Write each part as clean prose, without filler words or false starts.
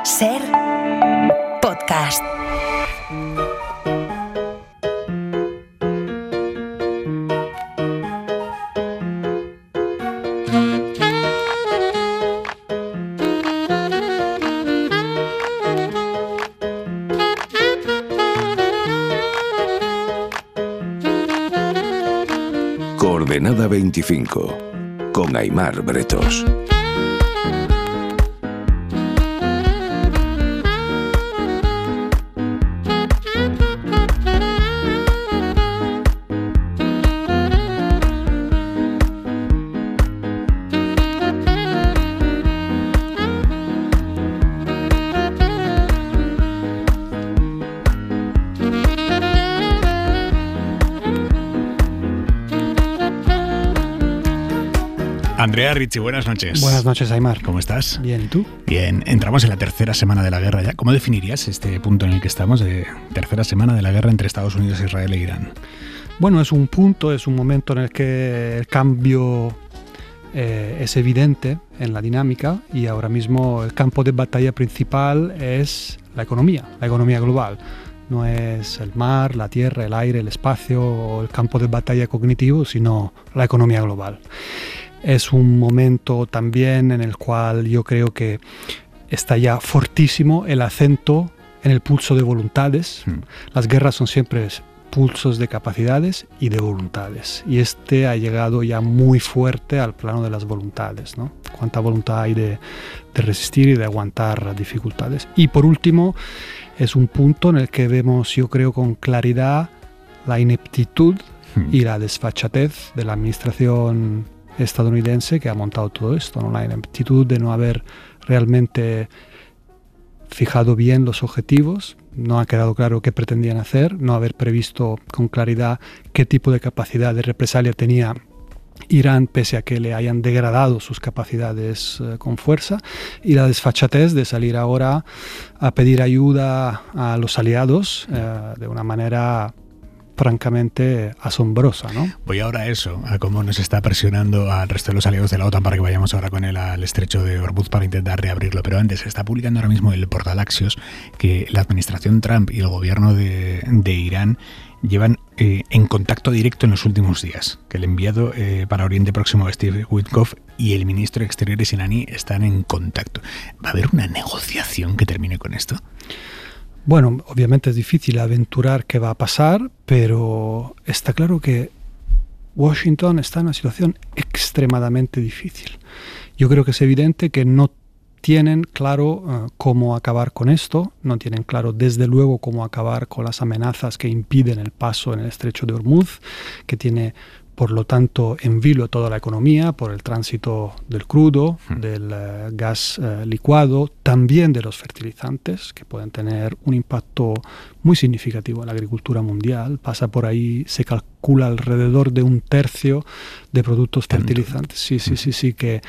Ser podcast. Coordenada 25, con Aimar Bretos. Andrea Ricci, buenas noches. Buenas noches, Aimar. ¿Cómo estás? Bien, ¿y tú? Bien, entramos en la tercera semana de la guerra ya. ¿Cómo definirías este punto en el que estamos de tercera semana de la guerra entre Estados Unidos, Israel e Irán? Bueno, es un punto, es un momento en el que el cambio es evidente en la dinámica y ahora mismo el campo de batalla principal es la economía global. No es el mar, la tierra, el aire, el espacio o el campo de batalla cognitivo, sino la economía global. Es un momento también en el cual yo creo que está ya fortísimo el acento en el pulso de voluntades. Las guerras son siempre pulsos de capacidades y de voluntades. Y este ha llegado ya muy fuerte al plano de las voluntades, ¿no? Cuánta voluntad hay de resistir y de aguantar las dificultades. Y por último, es un punto en el que vemos, yo creo, con claridad la ineptitud y la desfachatez de la administración estadounidense que ha montado todo esto, ¿no? La ineptitud de no haber realmente fijado bien los objetivos, no ha quedado claro qué pretendían hacer, no haber previsto con claridad qué tipo de capacidad de represalia tenía Irán, pese a que le hayan degradado sus capacidades con fuerza, y la desfachatez de salir ahora a pedir ayuda a los aliados de una manera francamente asombrosa, ¿no? Voy ahora a eso, a cómo nos está presionando al resto de los aliados de la OTAN para que vayamos ahora con él al estrecho de Hormuz para intentar reabrirlo. Pero antes, se está publicando ahora mismo el portal Axios que la administración Trump y el gobierno de Irán llevan en contacto directo en los últimos días, que el enviado para Oriente Próximo, Steve Witkoff, y el ministro de Exteriores iraní están en contacto. ¿Va a haber una negociación que termine con esto? Bueno, obviamente es difícil aventurar qué va a pasar, pero está claro que Washington está en una situación extremadamente difícil. Yo creo que es evidente que no tienen claro cómo acabar con esto, no tienen claro desde luego cómo acabar con las amenazas que impiden el paso en el estrecho de Hormuz, que tiene por lo tanto en vilo toda la economía por el tránsito del crudo, del gas licuado, también de los fertilizantes, que pueden tener un impacto muy significativo en la agricultura mundial. Pasa por ahí, se calcula alrededor de 1/3 de productos fertilizantes. Sí, que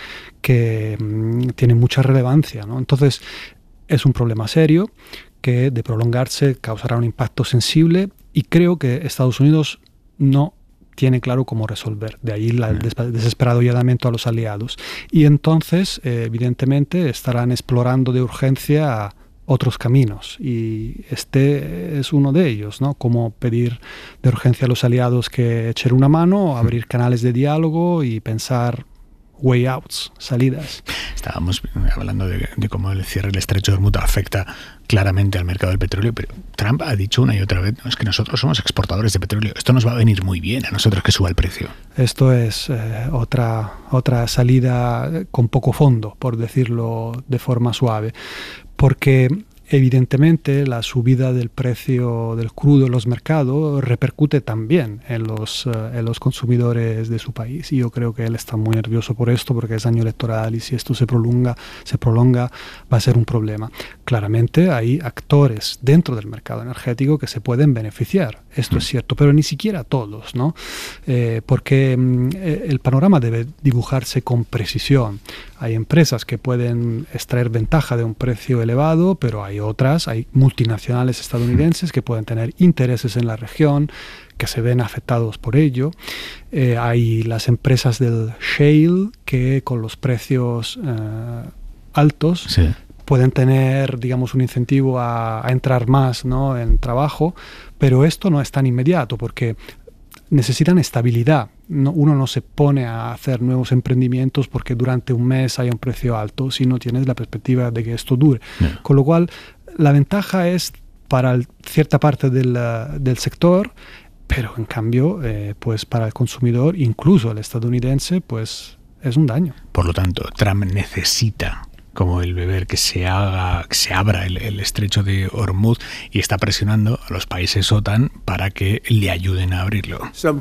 tienen mucha relevancia, ¿no? Entonces, es un problema serio que de prolongarse causará un impacto sensible y creo que Estados Unidos no tiene claro cómo resolver. De ahí el desesperado llamamiento a los aliados. Y entonces, evidentemente, estarán explorando de urgencia otros caminos. Y este es uno de ellos, ¿no? Cómo pedir de urgencia a los aliados que echen una mano, abrir canales de diálogo y pensar way outs, salidas. Estábamos hablando de cómo el cierre del estrecho de Hormuz afecta claramente al mercado del petróleo, pero Trump ha dicho una y otra vez, no, es que nosotros somos exportadores de petróleo, esto nos va a venir muy bien a nosotros que suba el precio. Esto es otra salida con poco fondo, por decirlo de forma suave, porque evidentemente la subida del precio del crudo en los mercados repercute también en los consumidores de su país, y yo creo que él está muy nervioso por esto porque es año electoral y si esto se prolonga va a ser un problema. Claramente hay actores dentro del mercado energético que se pueden beneficiar, esto es cierto, pero ni siquiera todos, ¿no? Porque el panorama debe dibujarse con precisión. Hay empresas que pueden extraer ventaja de un precio elevado, pero hay multinacionales estadounidenses que pueden tener intereses en la región, que se ven afectados por ello. Hay las empresas del shale que con los precios altos pueden tener, digamos, un incentivo a entrar más, ¿no?, en trabajo, pero esto no es tan inmediato porque necesitan estabilidad. Uno no se pone a hacer nuevos emprendimientos porque durante un mes haya un precio alto, si no tienes la perspectiva de que esto dure. Con lo cual, la ventaja es para cierta parte del sector, pero en cambio, pues para el consumidor, incluso el estadounidense, pues es un daño. Por lo tanto, Trump necesita, como el beber, que se abra el estrecho de Hormuz, y está presionando a los países OTAN para que le ayuden a abrirlo.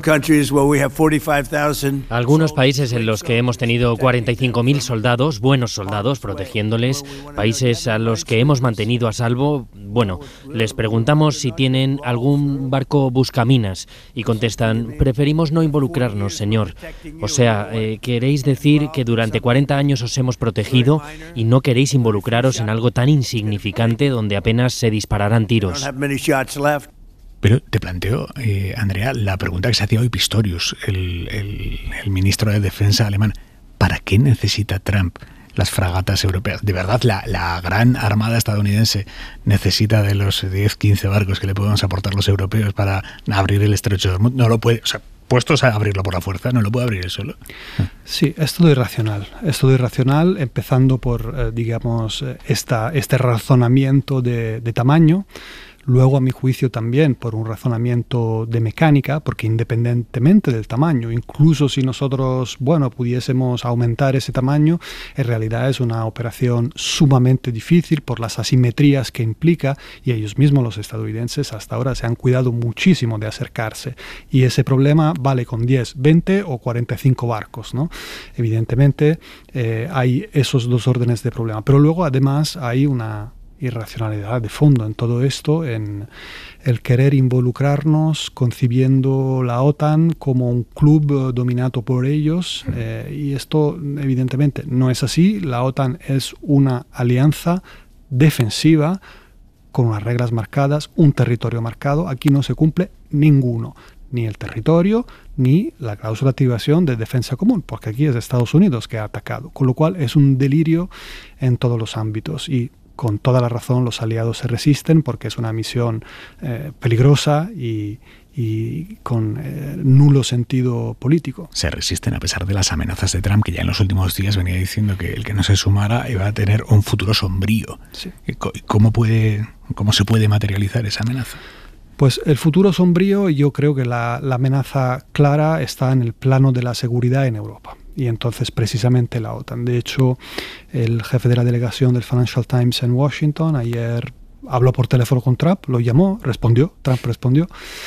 Algunos países en los que hemos tenido 45.000 soldados, buenos soldados, protegiéndoles, países a los que hemos mantenido a salvo, bueno, les preguntamos si tienen algún barco buscaminas y contestan, preferimos no involucrarnos, señor. O sea, ¿queréis decir que durante 40 años os hemos protegido y no queréis involucraros en algo tan insignificante donde apenas se dispararán tiros? Pero te planteo, Andrea, la pregunta que se hacía hoy Pistorius, el ministro de Defensa alemán. ¿Para qué necesita Trump las fragatas europeas? ¿De verdad la gran armada estadounidense necesita de los 10-15 barcos que le podemos aportar los europeos para abrir el estrecho de Hormuz? No lo puede, o sea, puestos a abrirlo por la fuerza, no lo puede abrir él solo. Sí, es todo irracional, empezando por, digamos, este razonamiento de tamaño. Luego, a mi juicio, también por un razonamiento de mecánica, porque independientemente del tamaño, incluso si nosotros, pudiésemos aumentar ese tamaño, en realidad es una operación sumamente difícil por las asimetrías que implica, y ellos mismos, los estadounidenses, hasta ahora se han cuidado muchísimo de acercarse. Y ese problema vale con 10, 20 o 45 barcos, ¿no? Evidentemente, hay esos dos órdenes de problema. Pero luego, además, hay una irracionalidad de fondo en todo esto, en el querer involucrarnos concibiendo la OTAN como un club dominado por ellos, y esto evidentemente no es así. La OTAN es una alianza defensiva con unas reglas marcadas, un territorio marcado. Aquí no se cumple ninguno, ni el territorio ni la cláusula de activación de defensa común, porque aquí es Estados Unidos que ha atacado, con lo cual es un delirio en todos los ámbitos, y con toda la razón los aliados se resisten porque es una misión peligrosa y con nulo sentido político. Se resisten a pesar de las amenazas de Trump, que ya en los últimos días venía diciendo que el que no se sumara iba a tener un futuro sombrío. Sí. ¿Cómo se puede materializar esa amenaza? Pues el futuro sombrío, yo creo que la amenaza clara está en el plano de la seguridad en Europa. Y entonces precisamente la OTAN. De hecho, el jefe de la delegación del Financial Times en Washington ayer habló por teléfono con Trump, lo llamó, Trump respondió,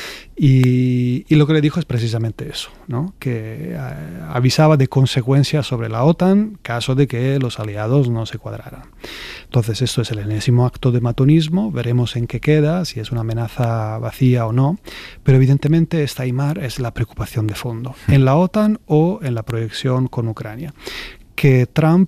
y lo que le dijo es precisamente eso, ¿no? Que avisaba de consecuencias sobre la OTAN caso de que los aliados no se cuadraran. Entonces esto es el enésimo acto de matonismo, veremos en qué queda, si es una amenaza vacía o no, pero evidentemente esta, Aimar, es la preocupación de fondo, en la OTAN o en la proyección con Ucrania. Que Trump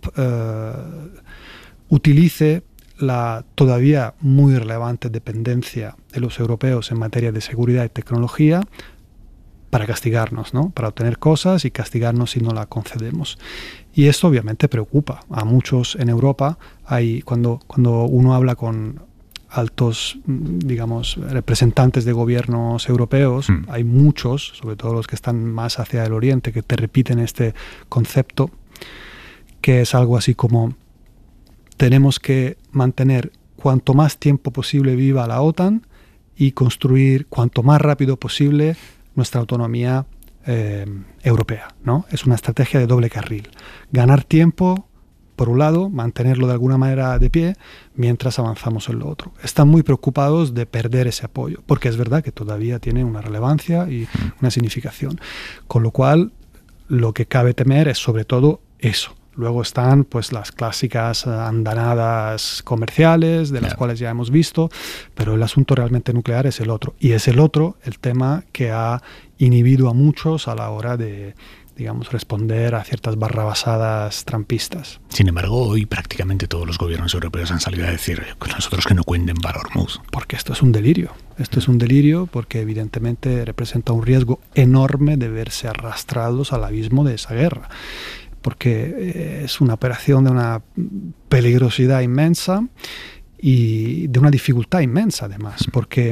utilice la todavía muy relevante dependencia de los europeos en materia de seguridad y tecnología para castigarnos, ¿no? Para obtener cosas y castigarnos si no la concedemos. Y esto obviamente preocupa a muchos en Europa. Cuando uno habla con altos, digamos, representantes de gobiernos europeos, hay muchos, sobre todo los que están más hacia el oriente, que te repiten este concepto, que es algo así como: tenemos que mantener cuanto más tiempo posible viva la OTAN y construir cuanto más rápido posible nuestra autonomía europea, ¿no? Es una estrategia de doble carril. Ganar tiempo, por un lado, mantenerlo de alguna manera de pie, mientras avanzamos en lo otro. Están muy preocupados de perder ese apoyo, porque es verdad que todavía tiene una relevancia y una significación. Con lo cual, lo que cabe temer es sobre todo eso. Luego están pues las clásicas andanadas comerciales, de las cuales ya hemos visto, pero el asunto realmente nuclear es el otro. Y es el otro el tema que ha inhibido a muchos a la hora de, digamos, responder a ciertas barrabasadas trumpistas. Sin embargo, hoy prácticamente todos los gobiernos europeos han salido a decir con nosotros que no cuenten para Hormuz. Porque esto es un delirio. Esto es un delirio porque evidentemente representa un riesgo enorme de verse arrastrados al abismo de esa guerra. porque es una operación de una peligrosidad inmensa y de una dificultad inmensa además, porque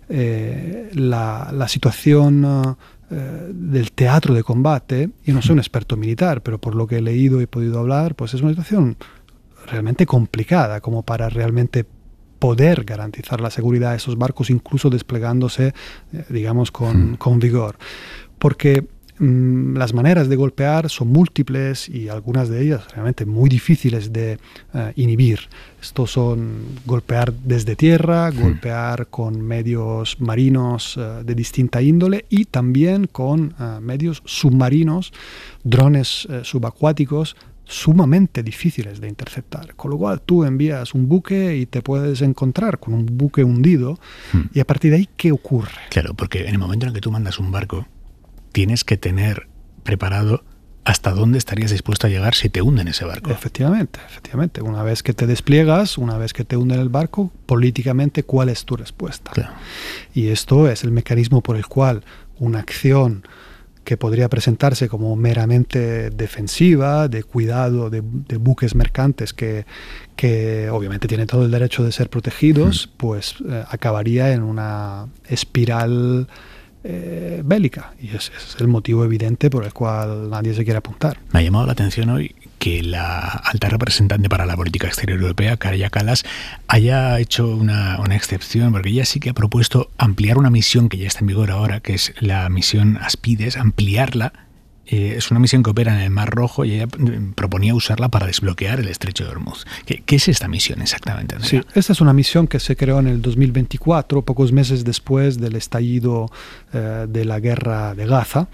la situación del teatro de combate, yo no soy un experto militar, pero por lo que he leído y podido hablar, pues es una situación realmente complicada como para realmente poder garantizar la seguridad de esos barcos, incluso desplegándose, digamos, con vigor. Porque las maneras de golpear son múltiples y algunas de ellas realmente muy difíciles de inhibir. Estos son golpear desde tierra, golpear con medios marinos de distinta índole y también con medios submarinos, drones subacuáticos, sumamente difíciles de interceptar. Con lo cual tú envías un buque y te puedes encontrar con un buque hundido y a partir de ahí, ¿qué ocurre? Claro, porque en el momento en que tú mandas un barco, tienes que tener preparado hasta dónde estarías dispuesto a llegar si te hunden ese barco. Efectivamente. Una vez que te despliegas, una vez que te hunden el barco, políticamente, ¿cuál es tu respuesta? Claro. Y esto es el mecanismo por el cual una acción que podría presentarse como meramente defensiva, de cuidado de buques mercantes que obviamente tienen todo el derecho de ser protegidos, pues acabaría en una espiral bélica. Y ese es el motivo evidente por el cual nadie se quiere apuntar. Me ha llamado la atención hoy que la alta representante para la política exterior europea, Kaja Kallas, haya hecho una excepción, porque ella sí que ha propuesto ampliar una misión que ya está en vigor ahora, que es la misión Aspides, ampliarla. Es una misión que opera en el Mar Rojo y ella proponía usarla para desbloquear el estrecho de Hormuz. ¿Qué es esta misión exactamente, Andrea? Sí, esta es una misión que se creó en el 2024, pocos meses después del estallido de la guerra de Gaza.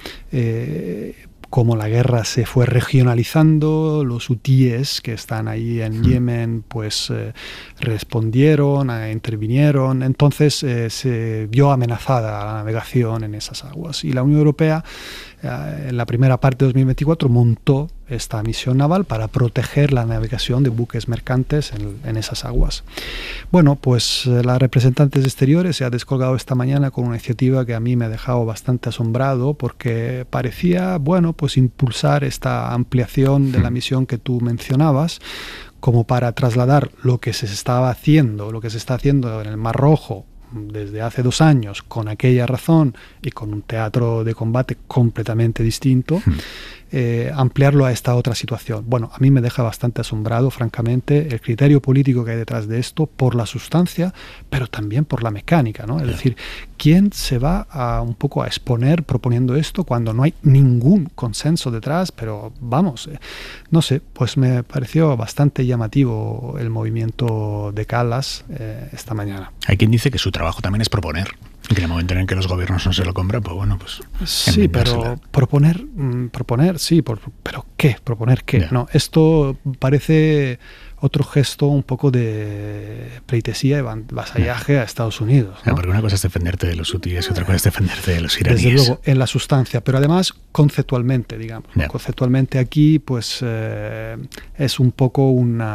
Como la guerra se fue regionalizando, los hutíes que están ahí en Yemen pues respondieron, intervinieron, entonces se vio amenazada la navegación en esas aguas y la Unión Europea en la primera parte de 2024 montó esta misión naval para proteger la navegación de buques mercantes en esas aguas. Bueno, pues la representante de Exteriores se ha descolgado esta mañana con una iniciativa que a mí me ha dejado bastante asombrado porque parecía, bueno, pues impulsar esta ampliación de la misión que tú mencionabas como para trasladar lo que se está haciendo en el Mar Rojo desde hace 2 años con aquella razón y con un teatro de combate completamente distinto, ampliarlo a esta otra situación. Bueno, a mí me deja bastante asombrado, francamente, el criterio político que hay detrás de esto, por la sustancia, pero también por la mecánica, ¿no? Es decir, ¿quién se va un poco a exponer proponiendo esto cuando no hay ningún consenso detrás? Pero vamos, no sé, pues me pareció bastante llamativo el movimiento de Kallas esta mañana. Hay quien dice que su trabajo también es proponer. Y que en el momento en el que los gobiernos no se lo compran, pues bueno, pues... Sí, pero proponer, sí, pero ¿qué? ¿Proponer qué? Yeah. No, esto parece otro gesto un poco de pleitesía y vasallaje a Estados Unidos, ¿no? Porque una cosa es defenderte de los hutíes y otra cosa es defenderte de los iraníes. Desde luego, en la sustancia, pero además conceptualmente, digamos. Yeah. Conceptualmente aquí, pues es un poco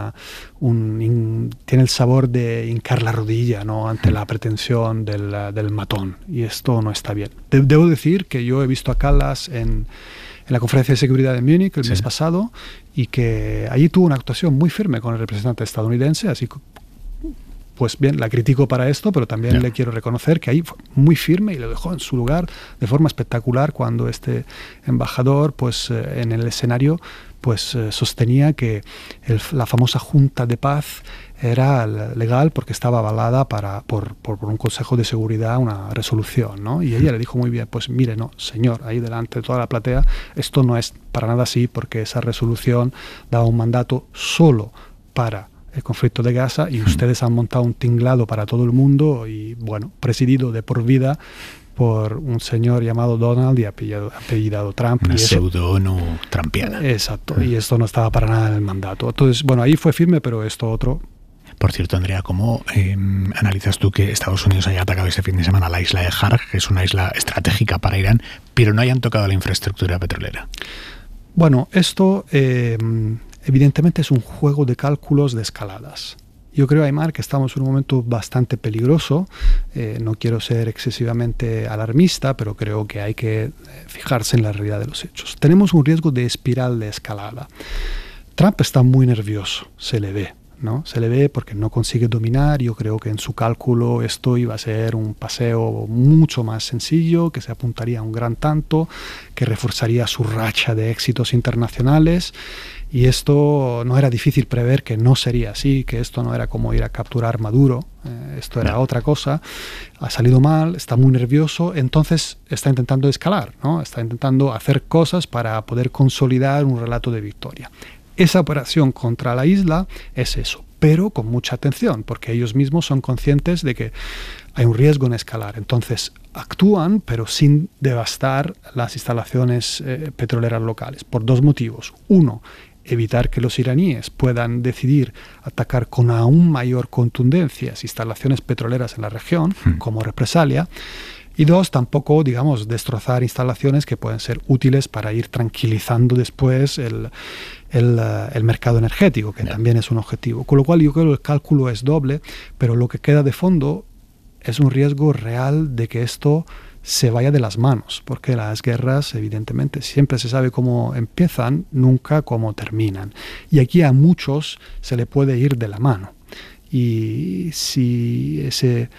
tiene el sabor de hincar la rodilla, ¿no? Ante la pretensión del matón, y esto no está bien. Debo decir que yo he visto a Kallas en la conferencia de seguridad de Múnich el mes pasado y que allí tuvo una actuación muy firme con el representante estadounidense, así que pues bien, la critico para esto, pero también le quiero reconocer que ahí fue muy firme y lo dejó en su lugar de forma espectacular cuando este embajador pues en el escenario pues sostenía que la famosa Junta de Paz era legal porque estaba avalada por un Consejo de Seguridad, una resolución, ¿no? Y ella le dijo muy bien, pues mire, no, señor, ahí delante de toda la platea, esto no es para nada así porque esa resolución daba un mandato solo para el conflicto de Gaza y ustedes han montado un tinglado para todo el mundo y, bueno, presidido de por vida por un señor llamado Donald y apellidado Trump. Una pseudo-ONU trumpiana. Exacto, y esto no estaba para nada en el mandato. Entonces, bueno, ahí fue firme, pero esto otro... Por cierto, Andrea, ¿cómo analizas tú que Estados Unidos haya atacado este fin de semana la isla de Harg, que es una isla estratégica para Irán, pero no hayan tocado la infraestructura petrolera? Bueno, esto evidentemente es un juego de cálculos de escaladas. yo creo, Aimar, que estamos en un momento bastante peligroso. No quiero ser excesivamente alarmista, pero creo que hay que fijarse en la realidad de los hechos. Tenemos un riesgo de espiral de escalada. Trump está muy nervioso, se le ve, ¿no? Se le ve porque no consigue dominar. Yo creo que en su cálculo esto iba a ser un paseo mucho más sencillo, que se apuntaría a un gran tanto, que reforzaría su racha de éxitos internacionales. Y esto no era difícil prever que no sería así, que esto no era como ir a capturar Maduro, esto era otra cosa. Ha salido mal, está muy nervioso, entonces está intentando escalar, ¿no? Está intentando hacer cosas para poder consolidar un relato de victoria. Esa operación contra la isla es eso, pero con mucha atención, porque ellos mismos son conscientes de que hay un riesgo en escalar. Entonces actúan, pero sin devastar las instalaciones petroleras locales, por dos motivos. Uno, evitar que los iraníes puedan decidir atacar con aún mayor contundencia instalaciones petroleras en la región, como represalia. Y dos, tampoco, digamos, destrozar instalaciones que pueden ser útiles para ir tranquilizando después el mercado energético, que también es un objetivo. Con lo cual yo creo que el cálculo es doble, pero lo que queda de fondo es un riesgo real de que esto se vaya de las manos, porque las guerras, evidentemente, siempre se sabe cómo empiezan, nunca cómo terminan. Y aquí a muchos se le puede ir de la mano. Y si ese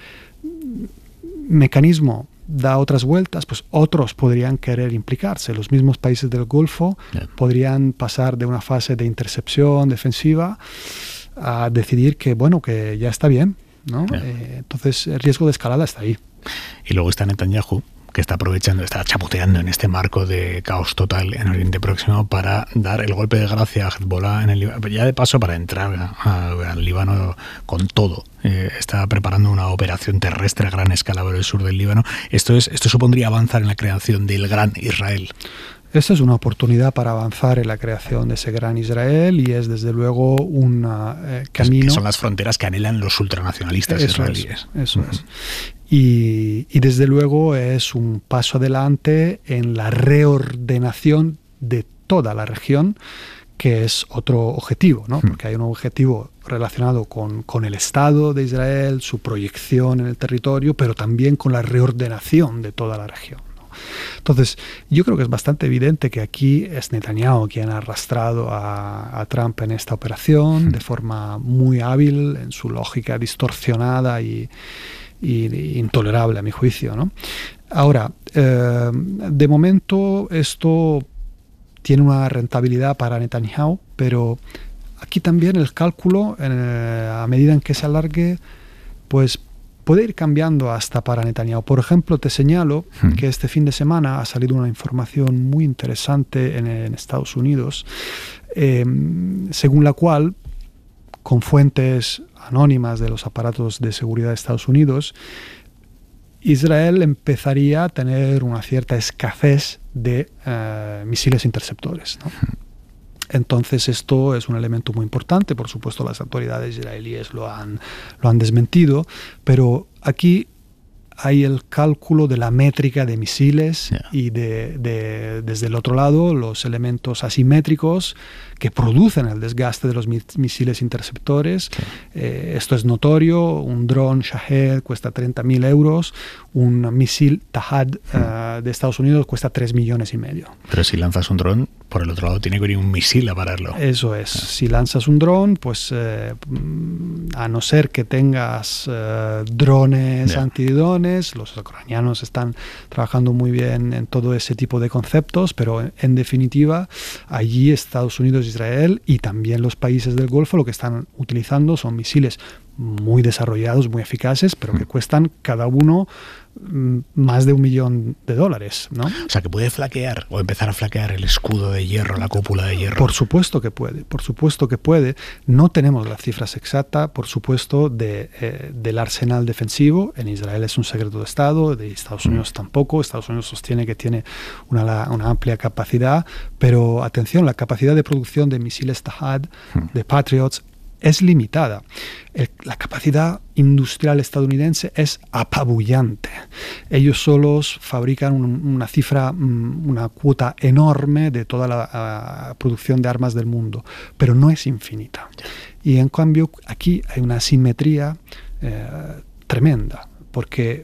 mecanismo da otras vueltas, pues otros podrían querer implicarse. Los mismos países del Golfo podrían pasar de una fase de intercepción defensiva a decidir que, bueno, que ya está bien, ¿no? Entonces el riesgo de escalada está ahí. Y luego está Netanyahu, que está aprovechando, está chapoteando en este marco de caos total en Oriente Próximo para dar el golpe de gracia a Hezbollah en el Líbano, ya de paso para entrar al Líbano con todo. Está preparando una operación terrestre a gran escala por el sur del Líbano. Esto supondría avanzar en la creación del gran Israel. Esta es una oportunidad para avanzar en la creación de ese gran Israel y es desde luego un camino... Que son las fronteras que anhelan los ultranacionalistas israelíes. Eso es. Y desde luego es un paso adelante en la reordenación de toda la región, que es otro objetivo, ¿no? Porque hay un objetivo relacionado con el Estado de Israel, su proyección en el territorio, pero también con la reordenación de toda la región. Entonces, yo creo que es bastante evidente que aquí es Netanyahu quien ha arrastrado a Trump en esta operación de forma muy hábil, en su lógica distorsionada y intolerable a mi juicio, ¿no? Ahora, de momento esto tiene una rentabilidad para Netanyahu, pero aquí también el cálculo, a medida en que se alargue, pues puede ir cambiando hasta para Netanyahu. Por ejemplo, te señalo que este fin de semana ha salido una información muy interesante en Estados Unidos, según la cual, con fuentes anónimas de los aparatos de seguridad de Estados Unidos, Israel empezaría a tener una cierta escasez de misiles interceptores, ¿no? Entonces esto es un elemento muy importante. Por supuesto las autoridades israelíes lo han desmentido, pero aquí hay el cálculo de la métrica de misiles y desde el otro lado los elementos asimétricos que producen el desgaste de los misiles interceptores. Esto es notorio. Un dron Shahed cuesta 30.000 euros, un misil Tahad de Estados Unidos cuesta 3,5 millones. Pero si lanzas un dron, por el otro lado tiene que venir un misil a pararlo. Eso es. Si lanzas un dron, pues a no ser que tengas drones antidrones, los ucranianos están trabajando muy bien en todo ese tipo de conceptos, pero en definitiva allí Estados Unidos, Israel y también los países del Golfo lo que están utilizando son misiles muy desarrollados, muy eficaces, pero que cuestan cada uno más de $1 millón, ¿no? O sea, que puede flaquear o empezar a flaquear el escudo de hierro, la cúpula de hierro. Por supuesto que puede. No tenemos las cifras exactas, por supuesto, del arsenal defensivo. En Israel es un secreto de Estado, de Estados Unidos tampoco. Estados Unidos sostiene que tiene una amplia capacidad, pero atención, la capacidad de producción de misiles Tahad, de Patriots, es limitada. La capacidad industrial estadounidense es apabullante. Ellos solos fabrican una cuota enorme de toda la producción de armas del mundo, pero no es infinita. Y en cambio aquí hay una asimetría tremenda, porque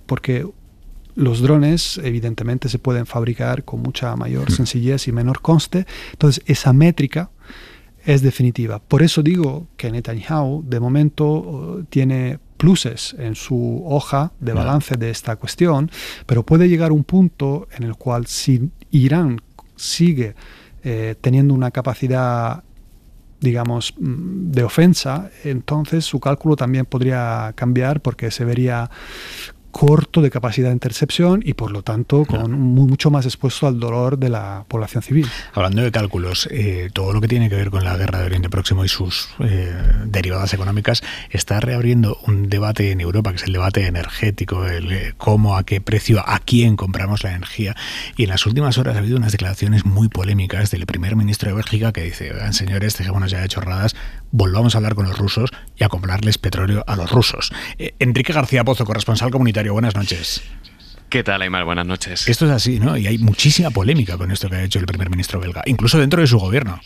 los drones evidentemente se pueden fabricar con mucha mayor sencillez y menor coste. Entonces esa métrica es definitiva. Por eso digo que Netanyahu de momento tiene pluses en su hoja de balance de esta cuestión, pero puede llegar un punto en el cual si Irán sigue teniendo una capacidad, digamos, de ofensa, entonces su cálculo también podría cambiar, porque se vería corto de capacidad de intercepción y por lo tanto mucho más expuesto al dolor de la población civil. Hablando de cálculos, todo lo que tiene que ver con la guerra de Oriente Próximo y sus derivadas económicas está reabriendo un debate en Europa, que es el debate energético, el cómo, a qué precio, a quién compramos la energía. Y en las últimas horas ha habido unas declaraciones muy polémicas del primer ministro de Bélgica que dice: oigan, señores, dejémonos ya de chorradas, volvamos a hablar con los rusos y a comprarles petróleo a los rusos. Enrique García Pozo, corresponsal comunitario, buenas noches. ¿Qué tal, Aimar? Buenas noches. Esto es así, ¿no? Y hay muchísima polémica con esto que ha hecho el primer ministro belga, incluso dentro de su gobierno.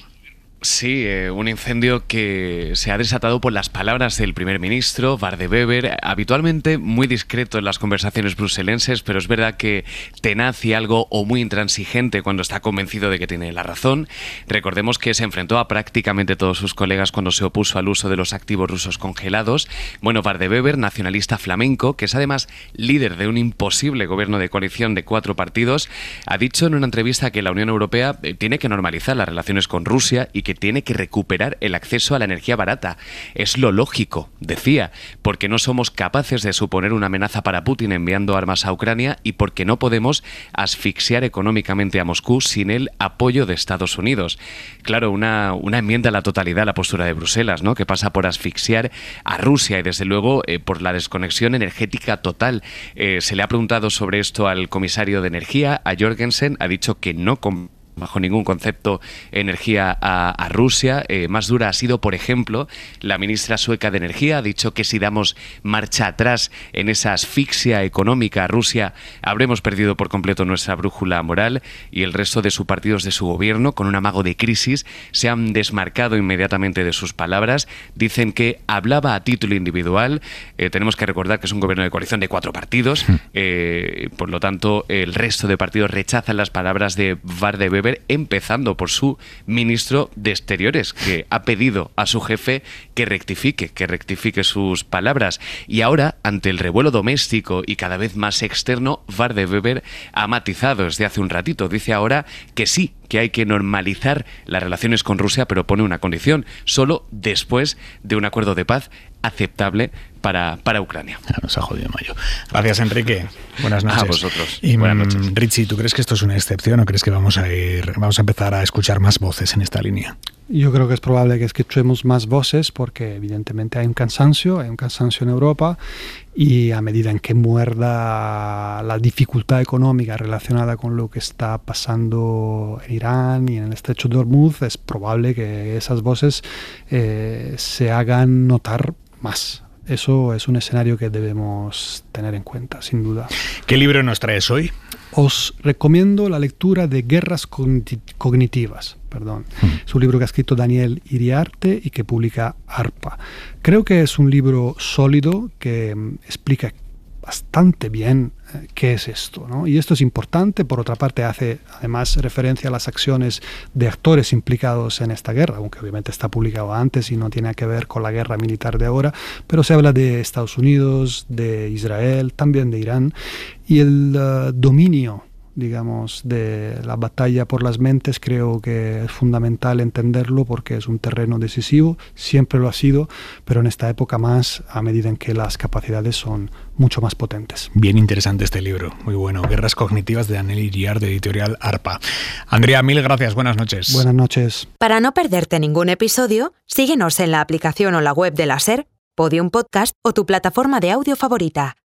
Sí, un incendio que se ha desatado por las palabras del primer ministro, Bart De Wever, habitualmente muy discreto en las conversaciones bruselenses, pero es verdad que tenaz y algo o muy intransigente cuando está convencido de que tiene la razón. Recordemos que se enfrentó a prácticamente todos sus colegas cuando se opuso al uso de los activos rusos congelados. Bueno, Bart De Wever, nacionalista flamenco, que es además líder de un imposible gobierno de coalición de 4 partidos, ha dicho en una entrevista que la Unión Europea tiene que normalizar las relaciones con Rusia y que tiene que recuperar el acceso a la energía barata. Es lo lógico, decía, porque no somos capaces de suponer una amenaza para Putin enviando armas a Ucrania y porque no podemos asfixiar económicamente a Moscú sin el apoyo de Estados Unidos. Claro, una enmienda a la totalidad a la postura de Bruselas, ¿no?, que pasa por asfixiar a Rusia y desde luego por la desconexión energética total. Se le ha preguntado sobre esto al comisario de Energía, a Jorgensen, ha dicho que no bajo ningún concepto energía a Rusia. Más dura ha sido, por ejemplo, la ministra sueca de Energía. Ha dicho que si damos marcha atrás en esa asfixia económica a Rusia, habremos perdido por completo nuestra brújula moral, y el resto de sus partidos de su gobierno, con un amago de crisis, se han desmarcado inmediatamente de sus palabras. Dicen que hablaba a título individual. Tenemos que recordar que es un gobierno de coalición de 4 partidos. Por lo tanto, el resto de partidos rechazan las palabras de Bart De Wever, empezando por su ministro de Exteriores, que ha pedido a su jefe que rectifique sus palabras. Y ahora, ante el revuelo doméstico y cada vez más externo, Bart De Wever ha matizado desde hace un ratito. Dice ahora que sí, que hay que normalizar las relaciones con Rusia, pero pone una condición: solo después de un acuerdo de paz aceptable para Ucrania. Nos ha jodido mayo. Gracias, Enrique. Buenas noches. A vosotros. Y, buenas noches. Richie, ¿tú crees que esto es una excepción o crees que vamos a empezar a escuchar más voces en esta línea? Yo creo que es probable que escuchemos más voces, porque evidentemente hay un cansancio en Europa, y a medida en que muerda la dificultad económica relacionada con lo que está pasando en Irán y en el estrecho de Hormuz, es probable que esas voces se hagan notar más. Eso es un escenario que debemos tener en cuenta, sin duda. ¿Qué libro nos traes hoy? Os recomiendo la lectura de Guerras Cognitivas. Es un libro que ha escrito Daniel Iriarte y que publica ARPA. Creo que es un libro sólido que explica bastante bien qué es esto, ¿no? Y esto es importante. Por otra parte, hace además referencia a las acciones de actores implicados en esta guerra, aunque obviamente está publicado antes y no tiene que ver con la guerra militar de ahora, pero se habla de Estados Unidos, de Israel, también de Irán, y el dominio, digamos, de la batalla por las mentes. Creo que es fundamental entenderlo porque es un terreno decisivo, siempre lo ha sido, pero en esta época más, a medida en que las capacidades son mucho más potentes. Bien interesante este libro, muy bueno. Guerras Cognitivas, de Daniel Iriarte, de editorial ARPA. Andrea, mil gracias, buenas noches. Buenas noches. Para no perderte ningún episodio, síguenos en la aplicación o la web de la SER, Podium Podcast o tu plataforma de audio favorita.